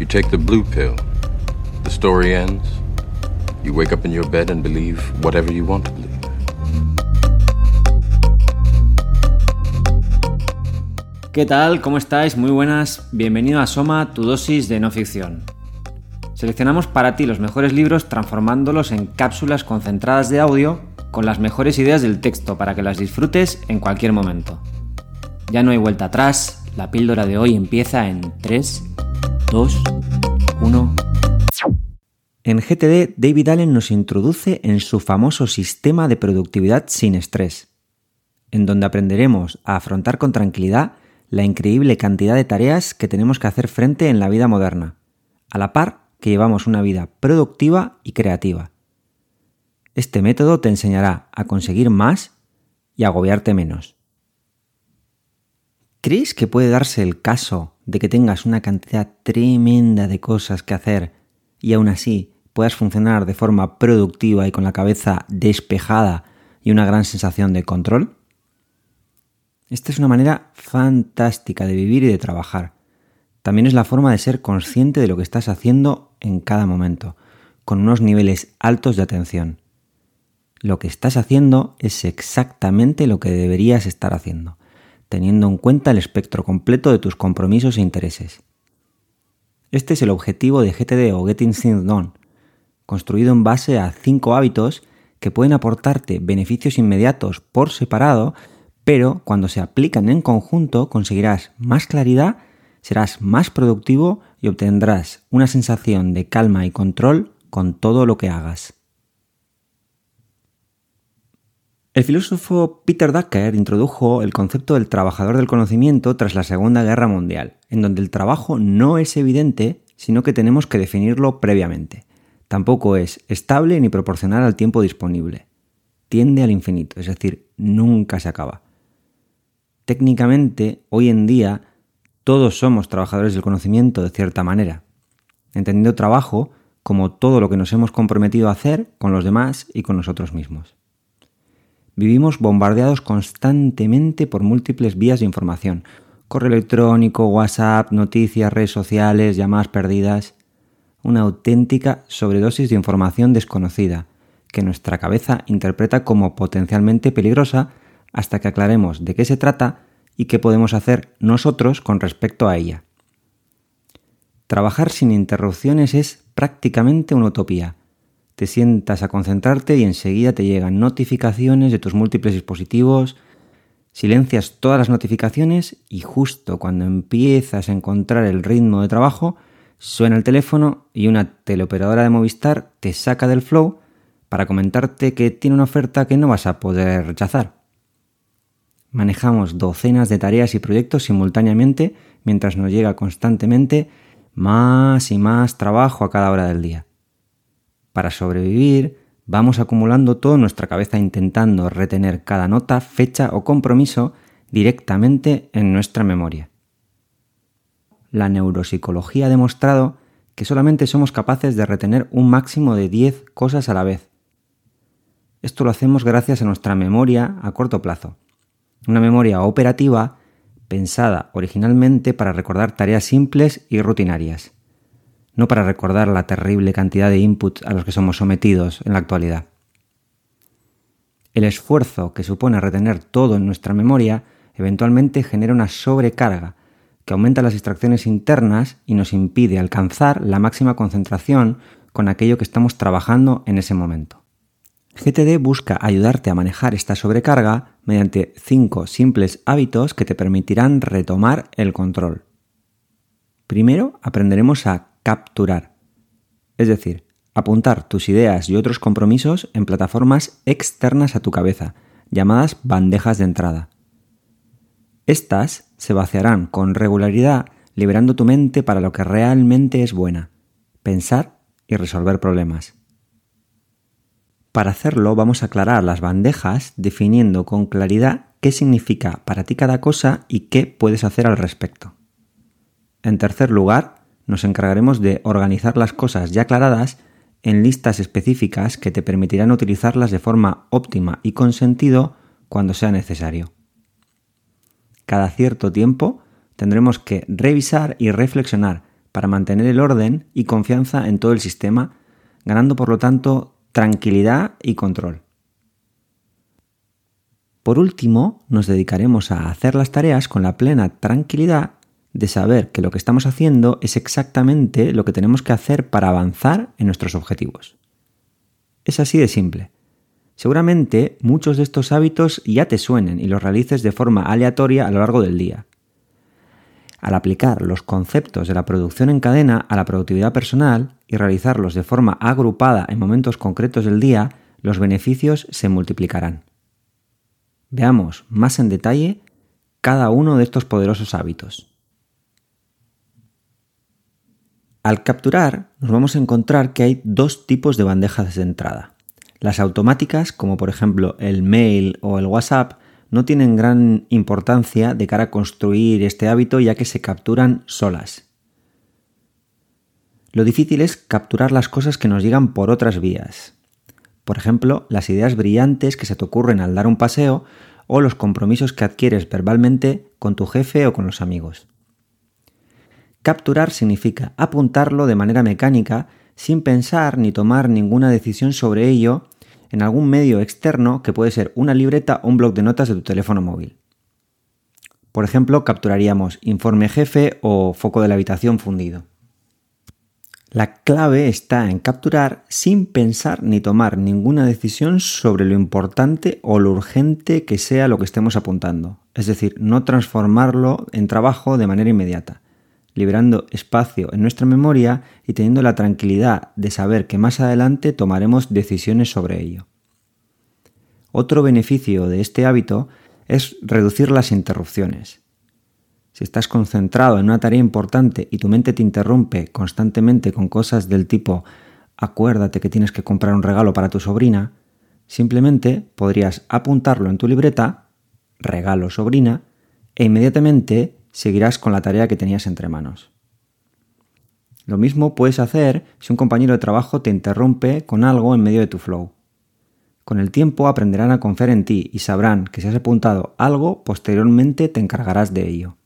You take the blue pill. The story ends. You wake up in your bed and believe whatever you want to believe. ¿Qué tal? ¿Cómo estáis? Muy buenas. Bienvenido a Soma, tu dosis de no ficción. Seleccionamos para ti los mejores libros transformándolos en cápsulas concentradas de audio con las mejores ideas del texto para que las disfrutes en cualquier momento. Ya no hay vuelta atrás, la píldora de hoy empieza en 3, 2, 1... En GTD, David Allen nos introduce en su famoso sistema de productividad sin estrés, en donde aprenderemos a afrontar con tranquilidad la increíble cantidad de tareas que tenemos que hacer frente en la vida moderna, a la par que llevamos una vida productiva y creativa. Este método te enseñará a conseguir más y a agobiarte menos. ¿Crees que puede darse el caso de que tengas una cantidad tremenda de cosas que hacer y aún así puedas funcionar de forma productiva y con la cabeza despejada y una gran sensación de control? Esta es una manera fantástica de vivir y de trabajar. También es la forma de ser consciente de lo que estás haciendo en cada momento, con unos niveles altos de atención. Lo que estás haciendo es exactamente lo que deberías estar haciendo, teniendo en cuenta el espectro completo de tus compromisos e intereses. Este es el objetivo de GTD o Getting Things Done, construido en base a 5 hábitos que pueden aportarte beneficios inmediatos por separado, pero cuando se aplican en conjunto conseguirás más claridad, serás más productivo y obtendrás una sensación de calma y control con todo lo que hagas. El filósofo Peter Drucker introdujo el concepto del trabajador del conocimiento tras la Segunda Guerra Mundial, en donde el trabajo no es evidente, sino que tenemos que definirlo previamente. Tampoco es estable ni proporcional al tiempo disponible. Tiende al infinito, es decir, nunca se acaba. Técnicamente, hoy en día, todos somos trabajadores del conocimiento de cierta manera, entendiendo trabajo como todo lo que nos hemos comprometido a hacer con los demás y con nosotros mismos. Vivimos bombardeados constantemente por múltiples vías de información: correo electrónico, WhatsApp, noticias, redes sociales, llamadas perdidas. Una auténtica sobredosis de información desconocida que nuestra cabeza interpreta como potencialmente peligrosa hasta que aclaremos de qué se trata y qué podemos hacer nosotros con respecto a ella. Trabajar sin interrupciones es prácticamente una utopía. Te sientas a concentrarte y enseguida te llegan notificaciones de tus múltiples dispositivos, silencias todas las notificaciones y justo cuando empiezas a encontrar el ritmo de trabajo, suena el teléfono y una teleoperadora de Movistar te saca del flow para comentarte que tiene una oferta que no vas a poder rechazar. Manejamos docenas de tareas y proyectos simultáneamente mientras nos llega constantemente más y más trabajo a cada hora del día. Para sobrevivir, vamos acumulando todo en nuestra cabeza intentando retener cada nota, fecha o compromiso directamente en nuestra memoria. La neuropsicología ha demostrado que solamente somos capaces de retener un máximo de 10 cosas a la vez. Esto lo hacemos gracias a nuestra memoria a corto plazo. Una memoria operativa pensada originalmente para recordar tareas simples y rutinarias, no para recordar la terrible cantidad de inputs a los que somos sometidos en la actualidad. El esfuerzo que supone retener todo en nuestra memoria eventualmente genera una sobrecarga que aumenta las distracciones internas y nos impide alcanzar la máxima concentración con aquello que estamos trabajando en ese momento. GTD busca ayudarte a manejar esta sobrecarga mediante 5 simples hábitos que te permitirán retomar el control. Primero, aprenderemos a capturar, es decir, apuntar tus ideas y otros compromisos en plataformas externas a tu cabeza, llamadas bandejas de entrada. Estas se vaciarán con regularidad, liberando tu mente para lo que realmente es buena: pensar y resolver problemas. Para hacerlo vamos a aclarar las bandejas definiendo con claridad qué significa para ti cada cosa y qué puedes hacer al respecto. En tercer lugar, nos encargaremos de organizar las cosas ya aclaradas en listas específicas que te permitirán utilizarlas de forma óptima y con sentido cuando sea necesario. Cada cierto tiempo tendremos que revisar y reflexionar para mantener el orden y confianza en todo el sistema, ganando por lo tanto tranquilidad y control. Por último, nos dedicaremos a hacer las tareas con la plena tranquilidad de saber que lo que estamos haciendo es exactamente lo que tenemos que hacer para avanzar en nuestros objetivos. Es así de simple. Seguramente muchos de estos hábitos ya te suenen y los realices de forma aleatoria a lo largo del día. Al aplicar los conceptos de la producción en cadena a la productividad personal y realizarlos de forma agrupada en momentos concretos del día, los beneficios se multiplicarán. Veamos más en detalle cada uno de estos poderosos hábitos. Al capturar, nos vamos a encontrar que hay dos tipos de bandejas de entrada. Las automáticas, como por ejemplo el mail o el WhatsApp, no tienen gran importancia de cara a construir este hábito ya que se capturan solas. Lo difícil es capturar las cosas que nos llegan por otras vías. Por ejemplo, las ideas brillantes que se te ocurren al dar un paseo o los compromisos que adquieres verbalmente con tu jefe o con los amigos. Capturar significa apuntarlo de manera mecánica sin pensar ni tomar ninguna decisión sobre ello en algún medio externo que puede ser una libreta o un bloc de notas de tu teléfono móvil. Por ejemplo, capturaríamos informe jefe o foco de la habitación fundido. La clave está en capturar sin pensar ni tomar ninguna decisión sobre lo importante o lo urgente que sea lo que estemos apuntando. Es decir, no transformarlo en trabajo de manera inmediata, liberando espacio en nuestra memoria y teniendo la tranquilidad de saber que más adelante tomaremos decisiones sobre ello. Otro beneficio de este hábito es reducir las interrupciones. Si estás concentrado en una tarea importante y tu mente te interrumpe constantemente con cosas del tipo acuérdate que tienes que comprar un regalo para tu sobrina, simplemente podrías apuntarlo en tu libreta, regalo sobrina, e inmediatamente seguirás con la tarea que tenías entre manos. Lo mismo puedes hacer si un compañero de trabajo te interrumpe con algo en medio de tu flow. Con el tiempo aprenderán a confiar en ti y sabrán que si has apuntado algo, posteriormente te encargarás de ello.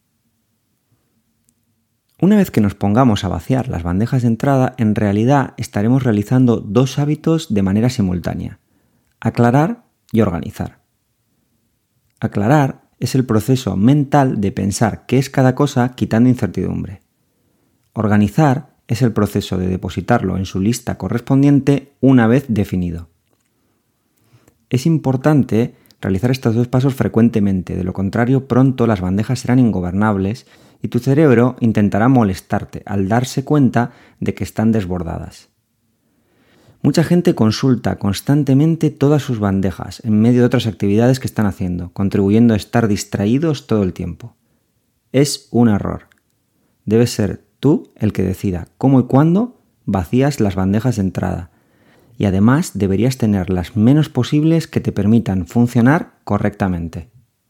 Una vez que nos pongamos a vaciar las bandejas de entrada, en realidad estaremos realizando dos hábitos de manera simultánea: aclarar y organizar. Aclarar es el proceso mental de pensar qué es cada cosa quitando incertidumbre. Organizar es el proceso de depositarlo en su lista correspondiente una vez definido. Es importante realizar estos dos pasos frecuentemente, de lo contrario pronto las bandejas serán ingobernables y tu cerebro intentará molestarte al darse cuenta de que están desbordadas. Mucha gente consulta constantemente todas sus bandejas en medio de otras actividades que están haciendo, contribuyendo a estar distraídos todo el tiempo. Es un error. Debes ser tú el que decida cómo y cuándo vacías las bandejas de entrada. Y además deberías tener las menos posibles que te permitan funcionar correctamente.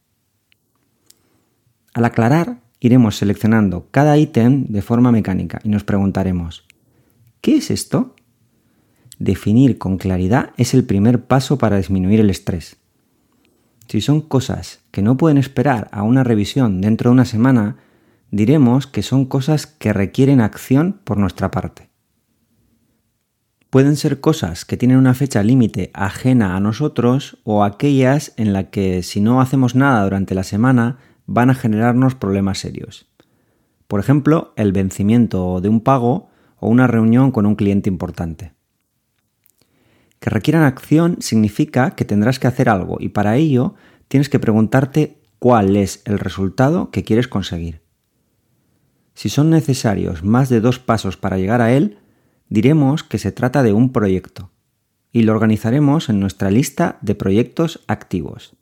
Al aclarar, iremos seleccionando cada ítem de forma mecánica y nos preguntaremos: ¿qué es esto? Definir con claridad es el primer paso para disminuir el estrés. Si son cosas que no pueden esperar a una revisión dentro de una semana, diremos que son cosas que requieren acción por nuestra parte. Pueden ser cosas que tienen una fecha límite ajena a nosotros o aquellas en las que si no hacemos nada durante la semana van a generarnos problemas serios. Por ejemplo, el vencimiento de un pago o una reunión con un cliente importante. Que requieran acción significa que tendrás que hacer algo y para ello tienes que preguntarte cuál es el resultado que quieres conseguir. Si son necesarios más de 2 pasos para llegar a él, diremos que se trata de un proyecto y lo organizaremos en nuestra lista de proyectos activos.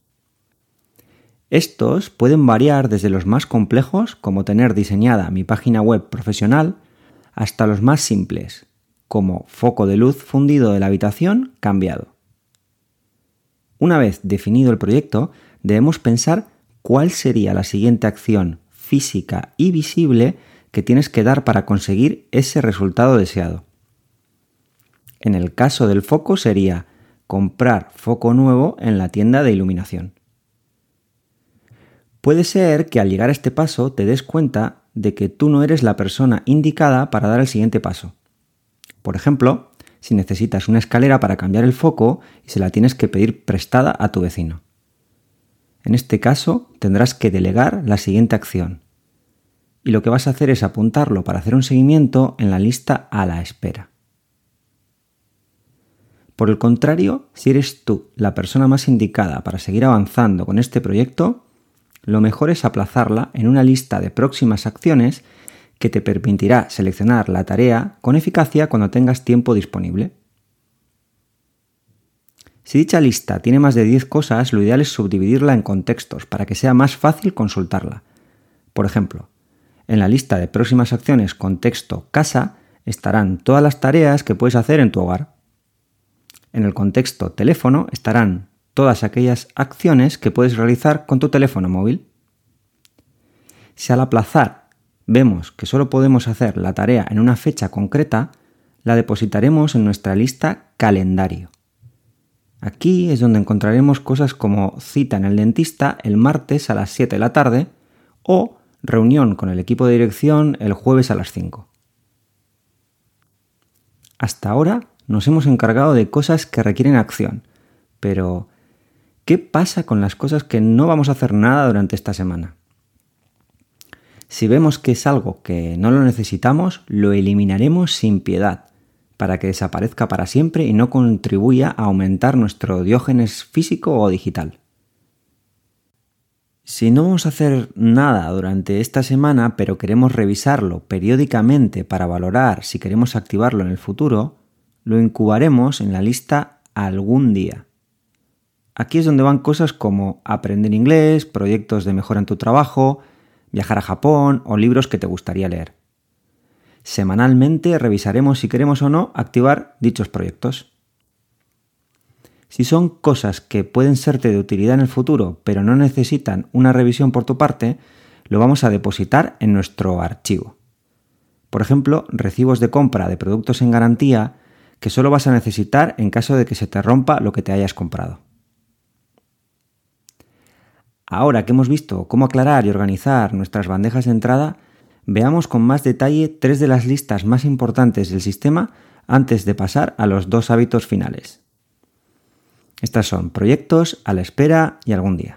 Estos pueden variar desde los más complejos, como tener diseñada mi página web profesional, hasta los más simples, como foco de luz fundido de la habitación cambiado. Una vez definido el proyecto, debemos pensar cuál sería la siguiente acción física y visible que tienes que dar para conseguir ese resultado deseado. En el caso del foco sería comprar foco nuevo en la tienda de iluminación. Puede ser que al llegar a este paso te des cuenta de que tú no eres la persona indicada para dar el siguiente paso. Por ejemplo, si necesitas una escalera para cambiar el foco y se la tienes que pedir prestada a tu vecino. En este caso, tendrás que delegar la siguiente acción. Y lo que vas a hacer es apuntarlo para hacer un seguimiento en la lista a la espera. Por el contrario, si eres tú la persona más indicada para seguir avanzando con este proyecto, lo mejor es aplazarla en una lista de próximas acciones que te permitirá seleccionar la tarea con eficacia cuando tengas tiempo disponible. Si dicha lista tiene más de 10 cosas, lo ideal es subdividirla en contextos para que sea más fácil consultarla. Por ejemplo, en la lista de próximas acciones contexto casa estarán todas las tareas que puedes hacer en tu hogar. En el contexto teléfono estarán todas aquellas acciones que puedes realizar con tu teléfono móvil. Si al aplazar vemos que solo podemos hacer la tarea en una fecha concreta, la depositaremos en nuestra lista calendario. Aquí es donde encontraremos cosas como cita en el dentista el martes a las 7 de la tarde o reunión con el equipo de dirección el jueves a las 5. Hasta ahora nos hemos encargado de cosas que requieren acción, pero ¿qué pasa con las cosas que no vamos a hacer nada durante esta semana? Si vemos que es algo que no lo necesitamos, lo eliminaremos sin piedad, para que desaparezca para siempre y no contribuya a aumentar nuestro diógenes físico o digital. Si no vamos a hacer nada durante esta semana, pero queremos revisarlo periódicamente para valorar si queremos activarlo en el futuro, lo incubaremos en la lista algún día. Aquí es donde van cosas como aprender inglés, proyectos de mejora en tu trabajo, viajar a Japón o libros que te gustaría leer. Semanalmente revisaremos si queremos o no activar dichos proyectos. Si son cosas que pueden serte de utilidad en el futuro, pero no necesitan una revisión por tu parte, lo vamos a depositar en nuestro archivo. Por ejemplo, recibos de compra de productos en garantía que solo vas a necesitar en caso de que se te rompa lo que te hayas comprado. Ahora que hemos visto cómo aclarar y organizar nuestras bandejas de entrada, veamos con más detalle 3 de las listas más importantes del sistema antes de pasar a los 2 hábitos finales. Estas son proyectos, a la espera y algún día.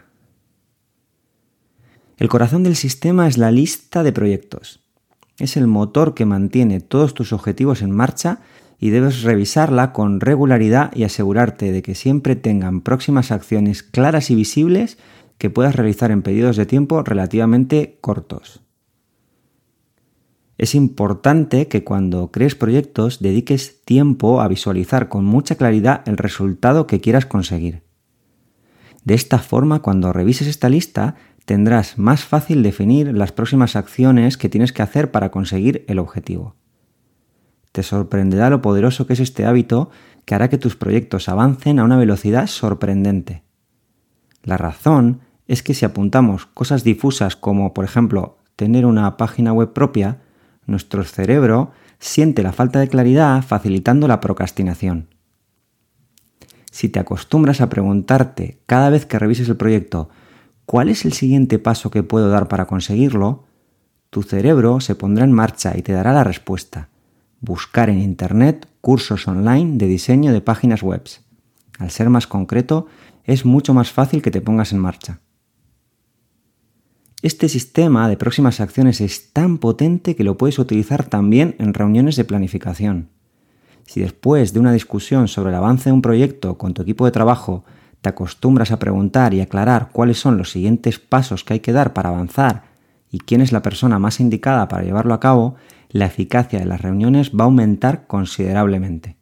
El corazón del sistema es la lista de proyectos. Es el motor que mantiene todos tus objetivos en marcha y debes revisarla con regularidad y asegurarte de que siempre tengan próximas acciones claras y visibles que puedas realizar en periodos de tiempo relativamente cortos. Es importante que cuando crees proyectos dediques tiempo a visualizar con mucha claridad el resultado que quieras conseguir. De esta forma, cuando revises esta lista, tendrás más fácil definir las próximas acciones que tienes que hacer para conseguir el objetivo. Te sorprenderá lo poderoso que es este hábito que hará que tus proyectos avancen a una velocidad sorprendente. La razón es que si apuntamos cosas difusas como, por ejemplo, tener una página web propia, nuestro cerebro siente la falta de claridad facilitando la procrastinación. Si te acostumbras a preguntarte cada vez que revises el proyecto ¿cuál es el siguiente paso que puedo dar para conseguirlo?, tu cerebro se pondrá en marcha y te dará la respuesta. Buscar en Internet cursos online de diseño de páginas web. Al ser más concreto, es mucho más fácil que te pongas en marcha. Este sistema de próximas acciones es tan potente que lo puedes utilizar también en reuniones de planificación. Si después de una discusión sobre el avance de un proyecto con tu equipo de trabajo te acostumbras a preguntar y aclarar cuáles son los siguientes pasos que hay que dar para avanzar y quién es la persona más indicada para llevarlo a cabo, la eficacia de las reuniones va a aumentar considerablemente.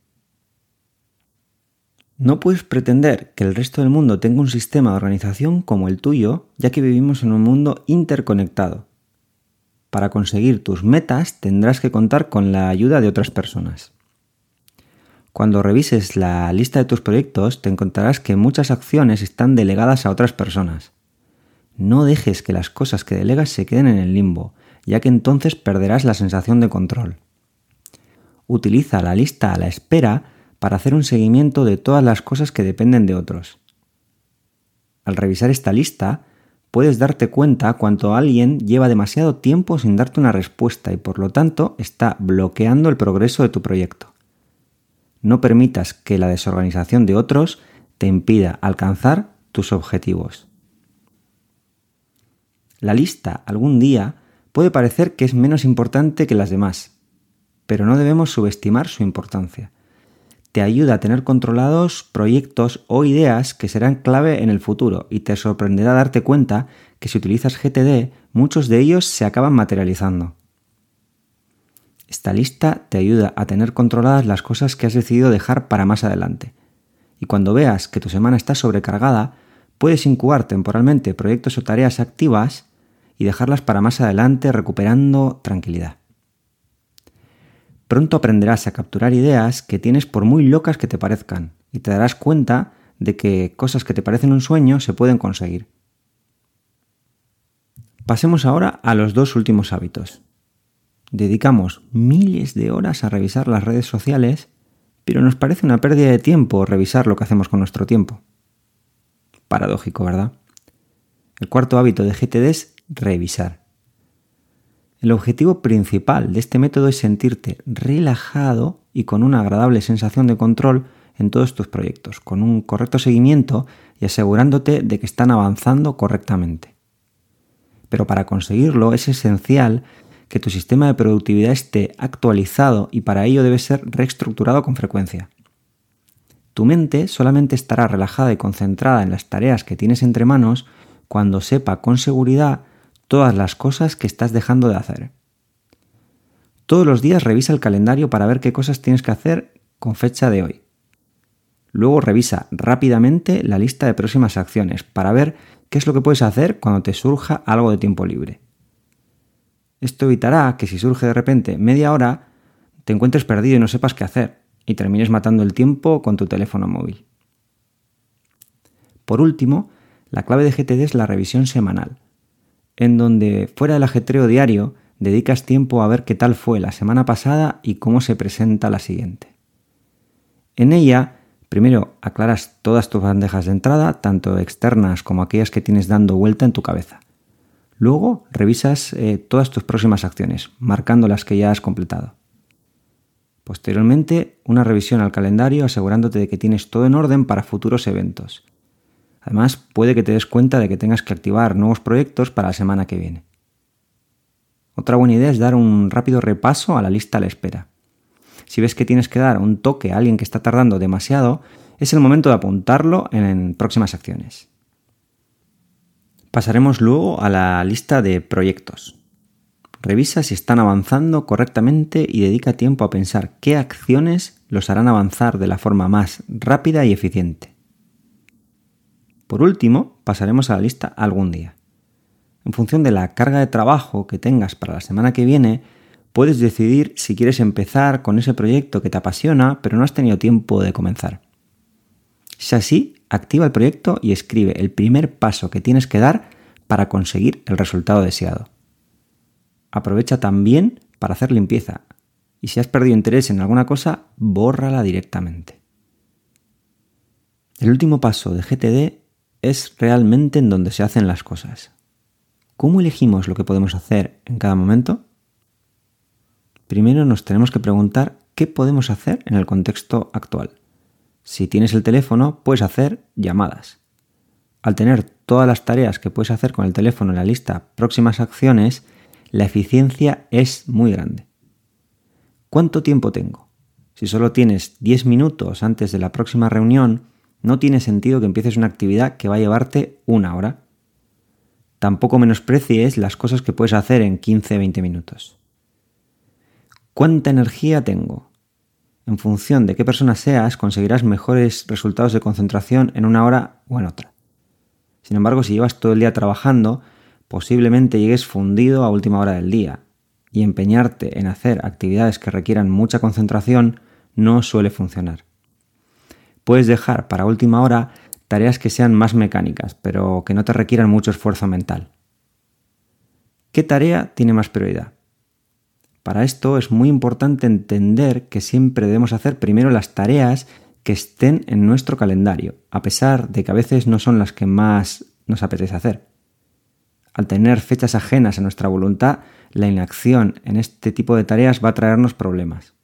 No puedes pretender que el resto del mundo tenga un sistema de organización como el tuyo, ya que vivimos en un mundo interconectado. Para conseguir tus metas tendrás que contar con la ayuda de otras personas. Cuando revises la lista de tus proyectos te encontrarás que muchas acciones están delegadas a otras personas. No dejes que las cosas que delegas se queden en el limbo, ya que entonces perderás la sensación de control. Utiliza la lista a la espera para hacer un seguimiento de todas las cosas que dependen de otros. Al revisar esta lista, puedes darte cuenta cuando alguien lleva demasiado tiempo sin darte una respuesta y por lo tanto está bloqueando el progreso de tu proyecto. No permitas que la desorganización de otros te impida alcanzar tus objetivos. La lista algún día puede parecer que es menos importante que las demás, pero no debemos subestimar su importancia. Te ayuda a tener controlados proyectos o ideas que serán clave en el futuro y te sorprenderá darte cuenta que si utilizas GTD, muchos de ellos se acaban materializando. Esta lista te ayuda a tener controladas las cosas que has decidido dejar para más adelante. Y cuando veas que tu semana está sobrecargada, puedes incubar temporalmente proyectos o tareas activas y dejarlas para más adelante recuperando tranquilidad. Pronto aprenderás a capturar ideas que tienes por muy locas que te parezcan y te darás cuenta de que cosas que te parecen un sueño se pueden conseguir. Pasemos ahora a los 2 últimos hábitos. Dedicamos miles de horas a revisar las redes sociales, pero nos parece una pérdida de tiempo revisar lo que hacemos con nuestro tiempo. Paradójico, ¿verdad? El 4º hábito de GTD es revisar. El objetivo principal de este método es sentirte relajado y con una agradable sensación de control en todos tus proyectos, con un correcto seguimiento y asegurándote de que están avanzando correctamente. Pero para conseguirlo es esencial que tu sistema de productividad esté actualizado y para ello debe ser reestructurado con frecuencia. Tu mente solamente estará relajada y concentrada en las tareas que tienes entre manos cuando sepa con seguridad todas las cosas que estás dejando de hacer. Todos los días revisa el calendario para ver qué cosas tienes que hacer con fecha de hoy. Luego revisa rápidamente la lista de próximas acciones para ver qué es lo que puedes hacer cuando te surja algo de tiempo libre. Esto evitará que si surge de repente media hora, te encuentres perdido y no sepas qué hacer y termines matando el tiempo con tu teléfono móvil. Por último, la clave de GTD es la revisión semanal, en donde, fuera del ajetreo diario, dedicas tiempo a ver qué tal fue la semana pasada y cómo se presenta la siguiente. En ella, primero aclaras todas tus bandejas de entrada, tanto externas como aquellas que tienes dando vuelta en tu cabeza. Luego, revisas todas tus próximas acciones, marcando las que ya has completado. Posteriormente, una revisión al calendario asegurándote de que tienes todo en orden para futuros eventos. Además, puede que te des cuenta de que tengas que activar nuevos proyectos para la semana que viene. Otra buena idea es dar un rápido repaso a la lista a la espera. Si ves que tienes que dar un toque a alguien que está tardando demasiado, es el momento de apuntarlo en próximas acciones. Pasaremos luego a la lista de proyectos. Revisa si están avanzando correctamente y dedica tiempo a pensar qué acciones los harán avanzar de la forma más rápida y eficiente. Por último, pasaremos a la lista algún día. En función de la carga de trabajo que tengas para la semana que viene, puedes decidir si quieres empezar con ese proyecto que te apasiona, pero no has tenido tiempo de comenzar. Si es así, activa el proyecto y escribe el primer paso que tienes que dar para conseguir el resultado deseado. Aprovecha también para hacer limpieza y si has perdido interés en alguna cosa, bórrala directamente. El último paso de GTD es realmente en donde se hacen las cosas. ¿Cómo elegimos lo que podemos hacer en cada momento? Primero nos tenemos que preguntar qué podemos hacer en el contexto actual. Si tienes el teléfono, puedes hacer llamadas. Al tener todas las tareas que puedes hacer con el teléfono en la lista próximas acciones, la eficiencia es muy grande. ¿Cuánto tiempo tengo? Si solo tienes 10 minutos antes de la próxima reunión, no tiene sentido que empieces una actividad que va a llevarte 1 hora. Tampoco menosprecies las cosas que puedes hacer en 15-20 minutos. ¿Cuánta energía tengo? En función de qué persona seas, conseguirás mejores resultados de concentración en 1 hora o en otra. Sin embargo, si llevas todo el día trabajando, posiblemente llegues fundido a última hora del día, y empeñarte en hacer actividades que requieran mucha concentración no suele funcionar. Puedes dejar para última hora tareas que sean más mecánicas, pero que no te requieran mucho esfuerzo mental. ¿Qué tarea tiene más prioridad? Para esto es muy importante entender que siempre debemos hacer primero las tareas que estén en nuestro calendario, a pesar de que a veces no son las que más nos apetece hacer. Al tener fechas ajenas a nuestra voluntad, la inacción en este tipo de tareas va a traernos problemas.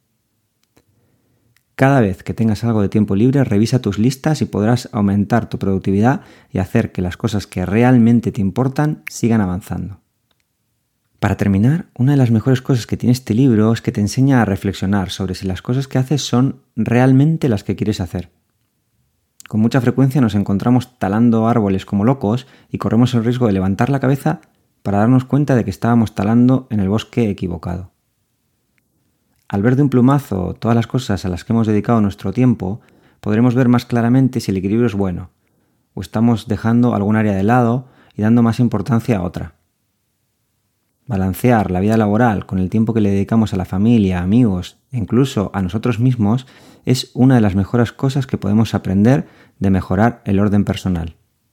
Cada vez que tengas algo de tiempo libre, revisa tus listas y podrás aumentar tu productividad y hacer que las cosas que realmente te importan sigan avanzando. Para terminar, una de las mejores cosas que tiene este libro es que te enseña a reflexionar sobre si las cosas que haces son realmente las que quieres hacer. Con mucha frecuencia nos encontramos talando árboles como locos y corremos el riesgo de levantar la cabeza para darnos cuenta de que estábamos talando en el bosque equivocado. Al ver de un plumazo todas las cosas a las que hemos dedicado nuestro tiempo, podremos ver más claramente si el equilibrio es bueno, o estamos dejando algún área de lado y dando más importancia a otra. Balancear la vida laboral con el tiempo que le dedicamos a la familia, amigos e incluso a nosotros mismos es una de las mejores cosas que podemos aprender de mejorar el orden personal.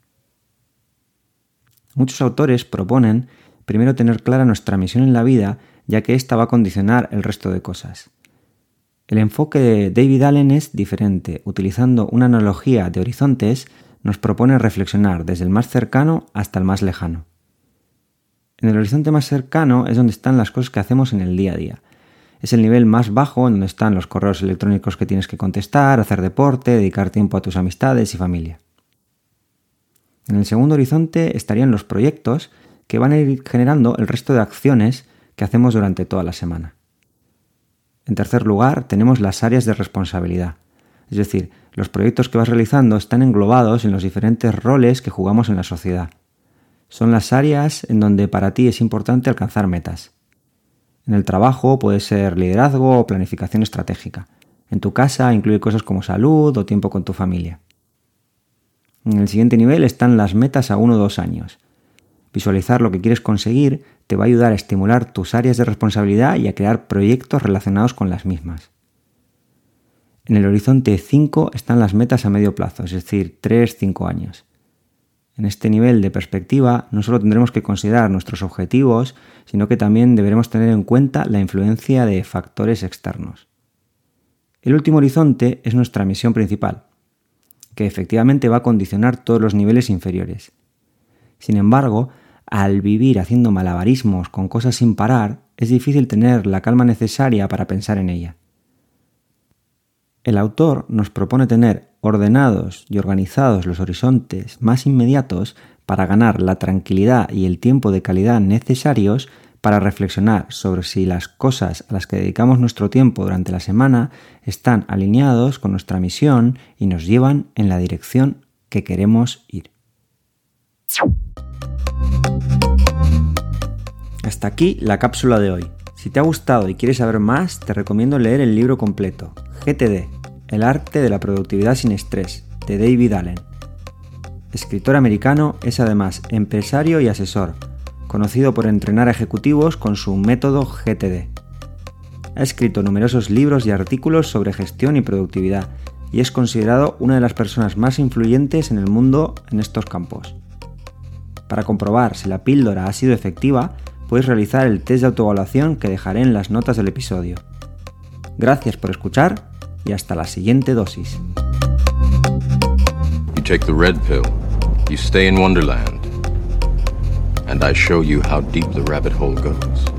Muchos autores proponen primero tener clara nuestra misión en la vida, ya que ésta va a condicionar el resto de cosas. El enfoque de David Allen es diferente. Utilizando una analogía de horizontes, nos propone reflexionar desde el más cercano hasta el más lejano. En el horizonte más cercano es donde están las cosas que hacemos en el día a día. Es el nivel más bajo en donde están los correos electrónicos que tienes que contestar, hacer deporte, dedicar tiempo a tus amistades y familia. En el segundo horizonte estarían los proyectos que van a ir generando el resto de acciones que hacemos durante toda la semana. En tercer lugar, tenemos las áreas de responsabilidad. Es decir, los proyectos que vas realizando están englobados en los diferentes roles que jugamos en la sociedad. Son las áreas en donde para ti es importante alcanzar metas. En el trabajo puede ser liderazgo o planificación estratégica. En tu casa incluye cosas como salud o tiempo con tu familia. En el siguiente nivel están las metas a 1 o 2 años. Visualizar lo que quieres conseguir te va a ayudar a estimular tus áreas de responsabilidad y a crear proyectos relacionados con las mismas. En el horizonte 5 están las metas a medio plazo, es decir, 3-5 años. En este nivel de perspectiva no solo tendremos que considerar nuestros objetivos, sino que también deberemos tener en cuenta la influencia de factores externos. El último horizonte es nuestra misión principal, que efectivamente va a condicionar todos los niveles inferiores. Sin embargo, al vivir haciendo malabarismos con cosas sin parar, es difícil tener la calma necesaria para pensar en ella. El autor nos propone tener ordenados y organizados los horizontes más inmediatos para ganar la tranquilidad y el tiempo de calidad necesarios para reflexionar sobre si las cosas a las que dedicamos nuestro tiempo durante la semana están alineados con nuestra misión y nos llevan en la dirección que queremos ir. Hasta aquí la cápsula de hoy. Si te ha gustado y quieres saber más, te recomiendo leer el libro completo, GTD, El arte de la productividad sin estrés, de David Allen. Escritor americano, es además empresario y asesor, conocido por entrenar a ejecutivos con su método GTD. Ha escrito numerosos libros y artículos sobre gestión y productividad y es considerado una de las personas más influyentes en el mundo en estos campos. Para comprobar si la píldora ha sido efectiva, puedes realizar el test de autoevaluación que dejaré en las notas del episodio. Gracias por escuchar y hasta la siguiente dosis. You take the red pill, you stay in Wonderland, and I show you how deep the rabbit hole goes.